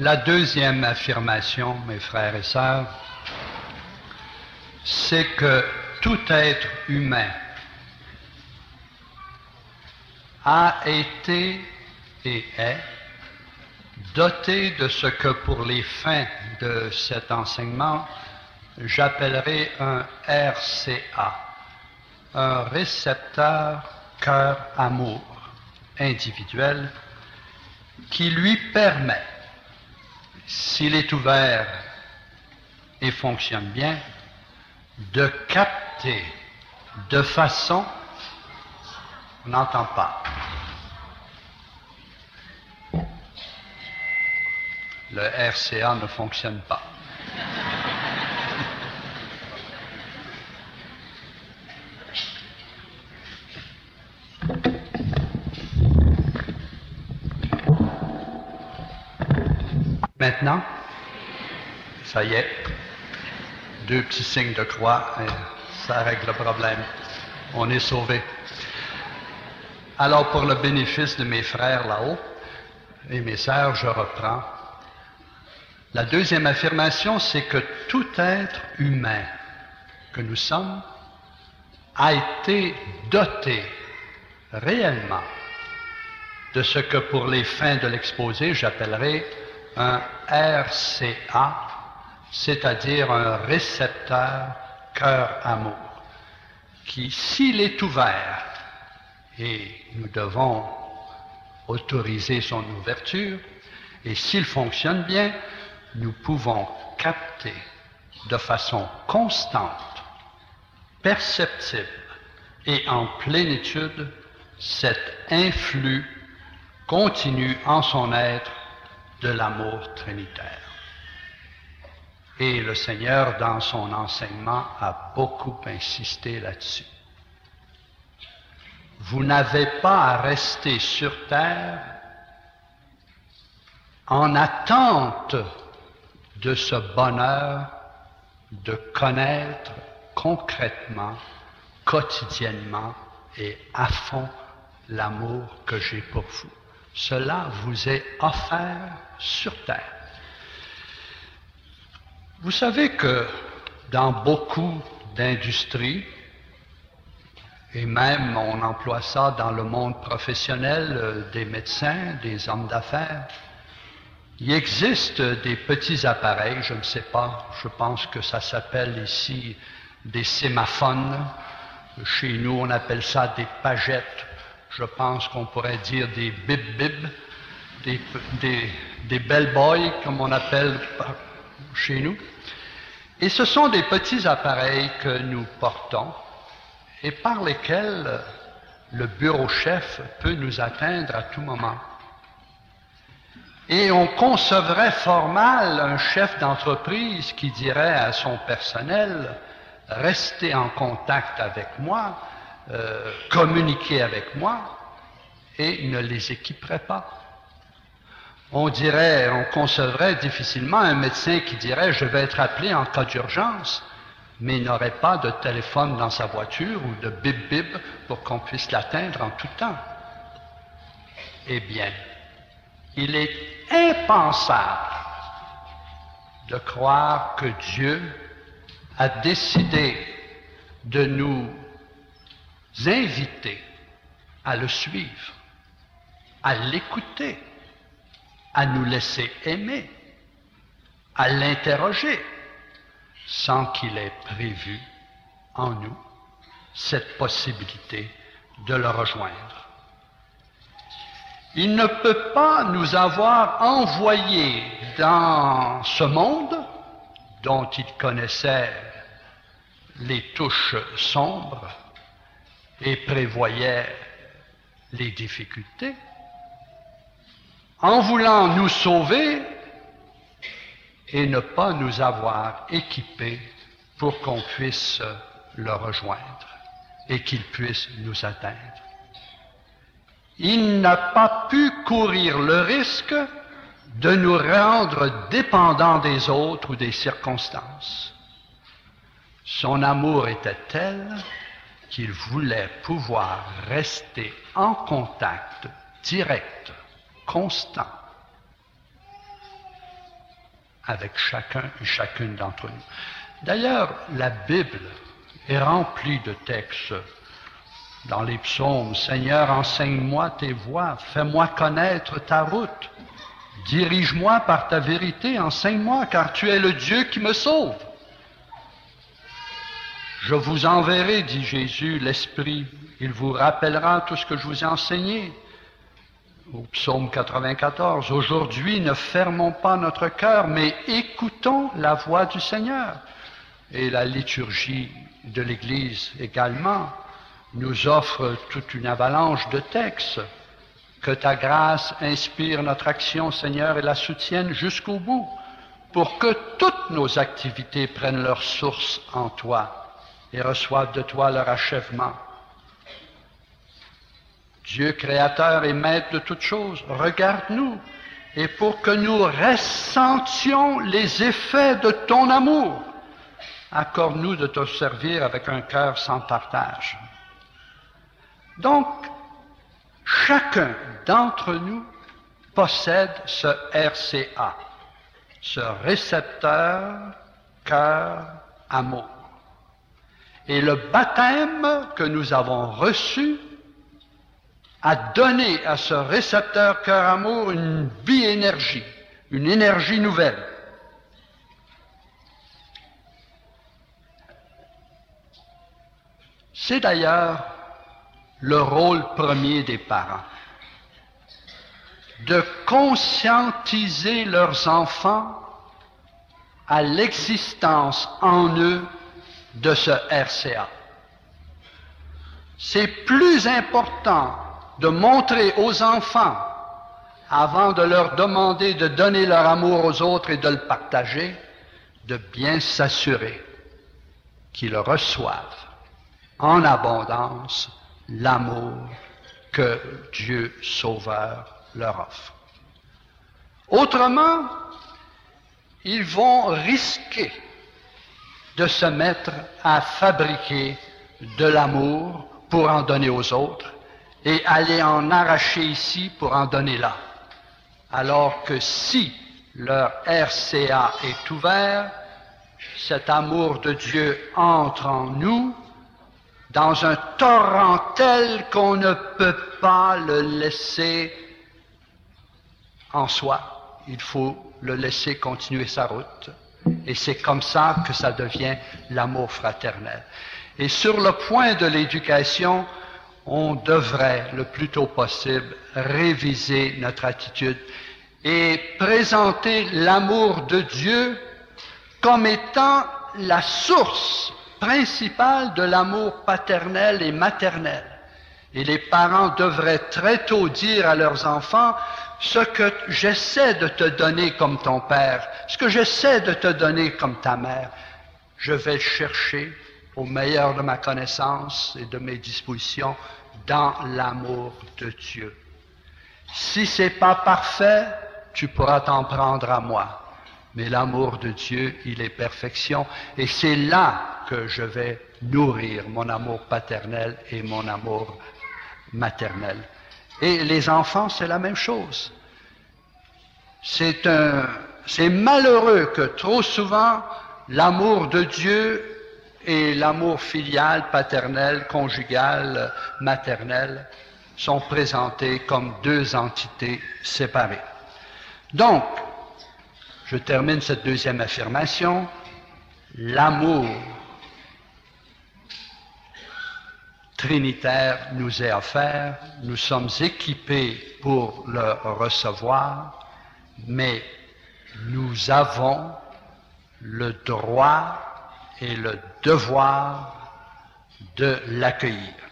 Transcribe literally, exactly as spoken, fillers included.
La deuxième affirmation, mes frères et sœurs, c'est que tout être humain a été et est doté de ce que pour les fins de cet enseignement, j'appellerai un R C A, un récepteur cœur-amour individuel qui lui permet, s'il est ouvert et fonctionne bien, de capter de façon, on n'entend pas, le R C A ne fonctionne pas. Maintenant, ça y est, deux petits signes de croix, et ça règle le problème. On est sauvé. Alors, pour le bénéfice de mes frères là-haut et mes sœurs, je reprends. La deuxième affirmation, c'est que tout être humain que nous sommes a été doté réellement de ce que pour les fins de l'exposé, j'appellerai un R C A, c'est-à-dire un récepteur cœur-amour, qui, s'il est ouvert, et nous devons autoriser son ouverture, et s'il fonctionne bien, nous pouvons capter de façon constante, perceptible et en plénitude cet influx continu en son être de l'amour trinitaire. Et le Seigneur, dans son enseignement, a beaucoup insisté là-dessus. Vous n'avez pas à rester sur terre en attente de ce bonheur de connaître concrètement, quotidiennement et à fond l'amour que j'ai pour vous. Cela vous est offert sur terre. Vous savez que dans beaucoup d'industries, et même on emploie ça dans le monde professionnel, euh, des médecins, des hommes d'affaires, il existe des petits appareils, je ne sais pas, je pense que ça s'appelle ici des sémaphones. Chez nous, on appelle ça des pagettes. Je pense qu'on pourrait dire des bib-bib, des, des, des bellboys, comme on appelle chez nous. Et ce sont des petits appareils que nous portons et par lesquels le bureau-chef peut nous atteindre à tout moment. Et on concevrait fort mal un chef d'entreprise qui dirait à son personnel « Restez en contact avec moi, euh, communiquez avec moi », et ne les équiperait pas. On dirait, on concevrait difficilement un médecin qui dirait « Je vais être appelé en cas d'urgence », mais il n'aurait pas de téléphone dans sa voiture ou de bip-bip pour qu'on puisse l'atteindre en tout temps. Eh bien, il est impensable de croire que Dieu a décidé de nous inviter à le suivre, à l'écouter, à nous laisser aimer, à l'interroger, sans qu'il ait prévu en nous cette possibilité de le rejoindre. Il ne peut pas nous avoir envoyés dans ce monde dont il connaissait les touches sombres et prévoyait les difficultés, en voulant nous sauver et ne pas nous avoir équipés pour qu'on puisse le rejoindre et qu'il puisse nous atteindre. Il n'a pas pu courir le risque de nous rendre dépendants des autres ou des circonstances. Son amour était tel qu'il voulait pouvoir rester en contact direct, constant, avec chacun et chacune d'entre nous. D'ailleurs, la Bible est remplie de textes. Dans les psaumes, « Seigneur, enseigne-moi tes voies, fais-moi connaître ta route. Dirige-moi par ta vérité, enseigne-moi, car tu es le Dieu qui me sauve. » Je vous enverrai, dit Jésus, l'Esprit. Il vous rappellera tout ce que je vous ai enseigné. Au psaume quatre-vingt-quatorze, « Aujourd'hui, ne fermons pas notre cœur, mais écoutons la voix du Seigneur. » Et la liturgie de l'Église également nous offre toute une avalanche de textes. Que ta grâce inspire notre action, Seigneur, et la soutienne jusqu'au bout, pour que toutes nos activités prennent leur source en toi et reçoivent de toi leur achèvement. Dieu créateur et maître de toutes choses, regarde-nous, et pour que nous ressentions les effets de ton amour, accorde-nous de te servir avec un cœur sans partage. Donc, chacun d'entre nous possède ce R C A, ce récepteur cœur amour. Et le baptême que nous avons reçu a donné à ce récepteur cœur amour une vie énergie, une énergie nouvelle. C'est d'ailleurs le rôle premier des parents, de conscientiser leurs enfants à l'existence en eux de ce R C A. C'est plus important de montrer aux enfants, avant de leur demander de donner leur amour aux autres et de le partager, de bien s'assurer qu'ils reçoivent en abondance l'amour que Dieu Sauveur leur offre. Autrement, ils vont risquer de se mettre à fabriquer de l'amour pour en donner aux autres et aller en arracher ici pour en donner là. Alors que si leur R C A est ouvert, cet amour de Dieu entre en nous dans un torrent tel qu'on ne peut pas le laisser en soi. Il faut le laisser continuer sa route. Et c'est comme ça que ça devient l'amour fraternel. Et sur le point de l'éducation, on devrait, le plus tôt possible, réviser notre attitude et présenter l'amour de Dieu comme étant la source principale de l'amour paternel et maternel. Et les parents devraient très tôt dire à leurs enfants: ce que j'essaie de te donner comme ton père, ce que j'essaie de te donner comme ta mère, je vais le chercher au meilleur de ma connaissance et de mes dispositions dans l'amour de Dieu. Si c'est pas parfait, tu pourras t'en prendre à moi. Mais l'amour de Dieu, il est perfection, et c'est là que je vais nourrir mon amour paternel et mon amour maternel. Et les enfants, c'est la même chose. C'est un, c'est malheureux que trop souvent, l'amour de Dieu et l'amour filial, paternel, conjugal, maternel sont présentés comme deux entités séparées. Donc, je termine cette deuxième affirmation. L'amour trinitaire nous est offert, nous sommes équipés pour le recevoir, mais nous avons le droit et le devoir de l'accueillir.